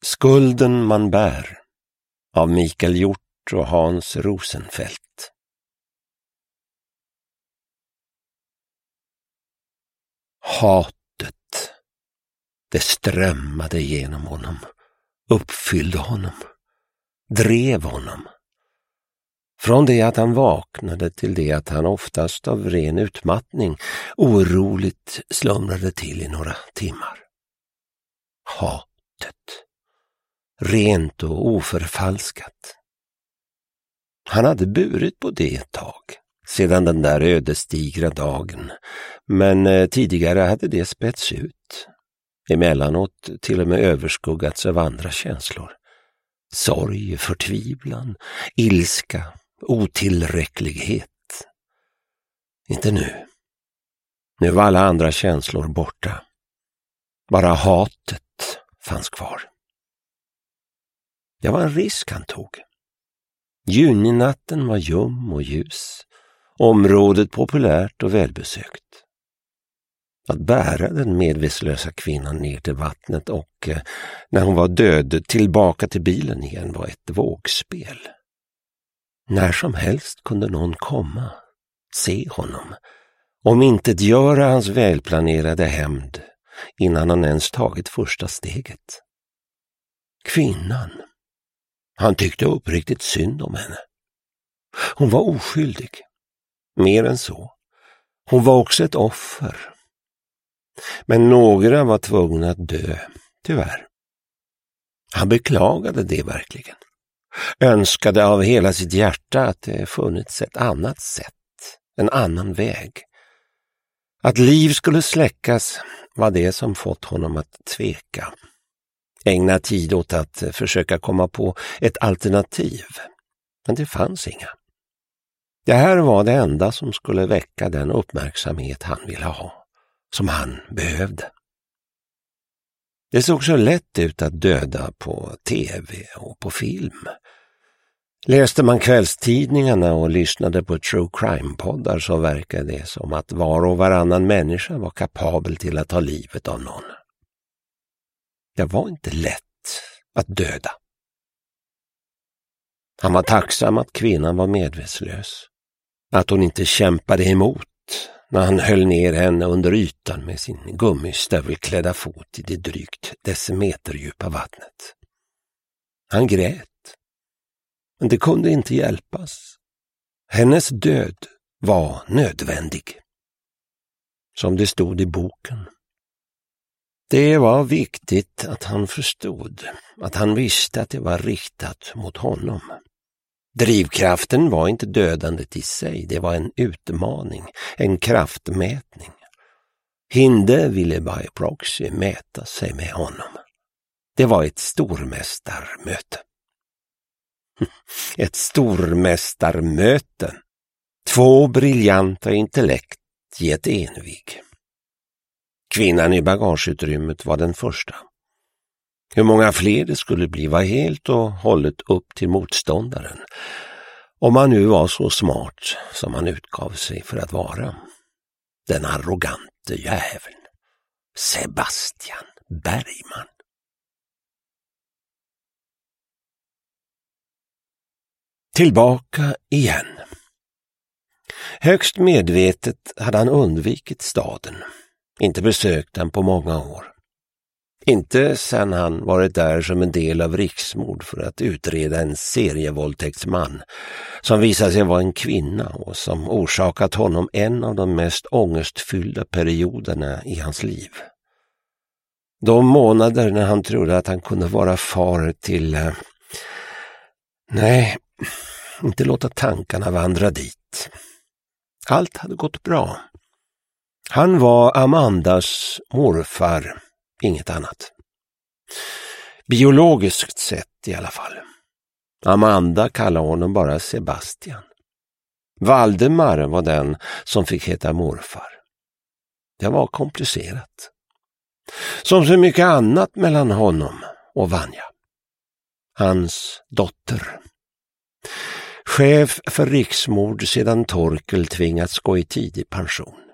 Skulden man bär av Mikael Hjort och Hans Rosenfeldt. Hatet, det strömmade genom honom, uppfyllde honom, drev honom. Från det att han vaknade till det att han oftast av ren utmattning oroligt slumrade till i några timmar. Hatet, rent och oförfalskat. Han hade burit på det ett tag, sedan den där ödesdigra dagen, men tidigare hade det spätts ut. Emellanåt till och med överskuggats av andra känslor. Sorg, förtvivlan, ilska, otillräcklighet. Inte nu. Nu var alla andra känslor borta. Bara hatet fanns kvar. Det var en risk han tog. Juninatten var ljum och ljus. Området populärt och välbesökt. Att bära den medvetslösa kvinnan ner till vattnet och när hon var död tillbaka till bilen igen var ett vågspel. När som helst kunde någon komma, se honom, omintetgöra hans välplanerade hämnd innan han ens tagit första steget. Kvinnan. Han tyckte uppriktigt synd om henne. Hon var oskyldig. Mer än så. Hon var också ett offer. Men några var tvungna att dö, tyvärr. Han beklagade det verkligen. Önskade av hela sitt hjärta att det funnits ett annat sätt, en annan väg. Att liv skulle släckas var det som fått honom att tveka. Ägna tid åt att försöka komma på ett alternativ. Men det fanns inga. Det här var det enda som skulle väcka den uppmärksamhet han ville ha, som han behövde. Det såg så lätt ut att döda på tv och på film. Läste man kvällstidningarna och lyssnade på true crime-poddar så verkade det som att var och varannan människa var kapabel till att ta livet av någon. Det var inte lätt att döda. Han var tacksam att kvinnan var medvetslös. Att hon inte kämpade emot när han höll ner henne under ytan med sin gummistövelklädda fot i det drygt decimeterdjupa vattnet. Han grät. Men det kunde inte hjälpas. Hennes död var nödvändig. Som det stod i boken. Det var viktigt att han förstod, att han visste att det var riktat mot honom. Drivkraften var inte dödandet i sig, det var en utmaning, en kraftmätning. Hinde ville by proxy mäta sig med honom. Det var ett stormästarmöte. Ett stormästarmöte. 2 briljanta intellekt i ett envig. Kvinnan i bagageutrymmet var den första. Hur många fler det skulle bli var helt och hållet upp till motståndaren. Om han nu var så smart som han utgav sig för att vara. Den arrogante jäveln. Sebastian Bergman. Tillbaka igen. Högst medvetet hade han undvikit staden. Inte besökt den på många år. Inte sedan han varit där som en del av riksmord för att utreda en serievåldtäktsman som visade sig vara en kvinna och som orsakat honom en av de mest ångestfyllda perioderna i hans liv. De månader när han trodde att han kunde vara far till... Nej, inte låta tankarna vandra dit. Allt hade gått bra. Han var Amandas morfar, inget annat. Biologiskt sett i alla fall. Amanda kallade honom bara Sebastian. Valdemar var den som fick heta morfar. Det var komplicerat. Som så mycket annat mellan honom och Vanja. Hans dotter. Chef för riksmord sedan Torkel tvingats gå i tidig pension.